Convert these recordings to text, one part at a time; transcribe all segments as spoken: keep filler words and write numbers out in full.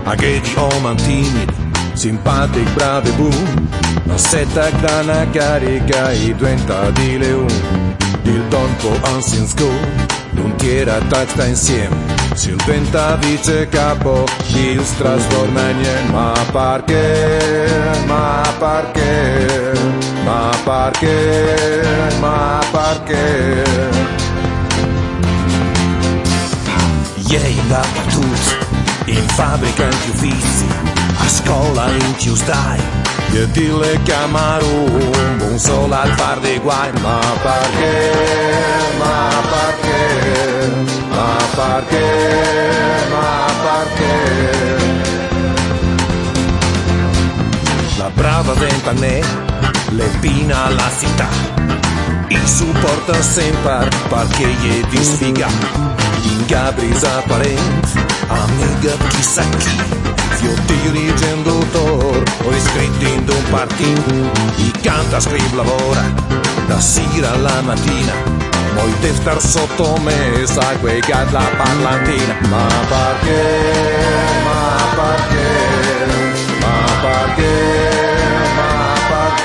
Aghetti om timidi, simpatic, bravo e buon. Non setta grana carica i duenta di leon. Il tempo ancien school, non tira tacta insieme. Si il duenta vice capo, il trasforma in ma perché, ma perché, ma perché, ma perché. Ieri da tutti, in fabbrica in più uffici, a scuola in più stai, e dille chiamaro un buon solo al far dei guai, ma perché, ma perché, ma perché, ma perché. La brava vent'anni, le pina alla città, il supporta sempre perché gli di sfiga, in gabrisa parenti, amica chissà chi, io dirigendo o iscritti in un partito, i canta, scrive, lavora, da sera alla mattina, poi deve star sotto me, sai quei gat la parlantina, ma perché, ma perché, ma perché, ma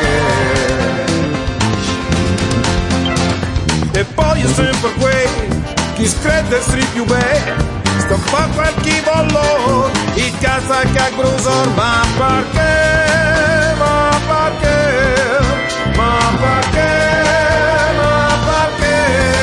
perché. E poi è sempre quei, chi screde essere più bello, sto fa qualche vollo, in casa che grusor, ma perché, ma perché, ma perché, ma perché.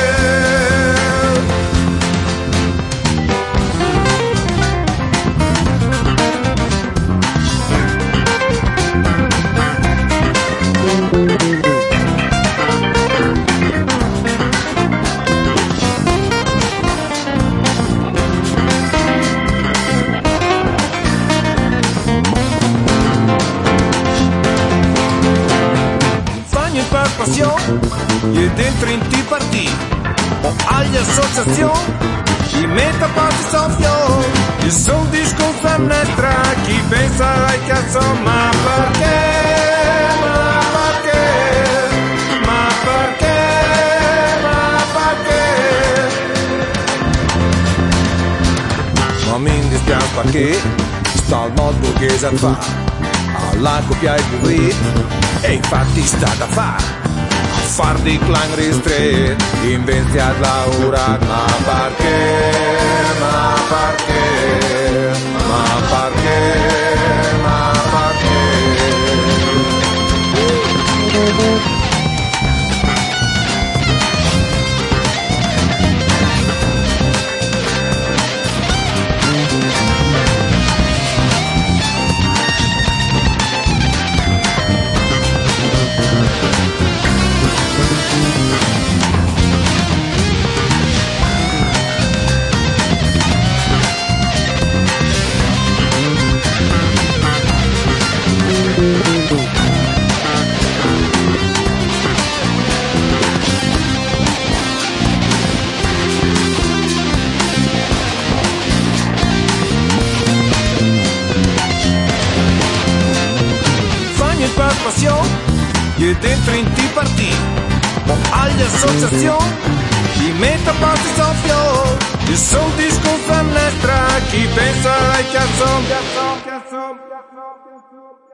E dentro in ti partiti o agli associazioni chi mette a parte soffio i soldi scontano tra chi pensa ai cazzo, ma perché, ma perché, ma perché, ma perché. Ma mi dispiace perché sta al modo borghese a fare alla coppia e pubblico e infatti sta da fare far di clan ristretti, inventi a lavorare, ma perché, ma perché, ma perché, ma perché. E dentro in ti partiti o agli associazioni chi mette a parte soffio i soldi scontano tra chi pensa ai cazzo, cazzo, cazzo, cazzo, cazzo.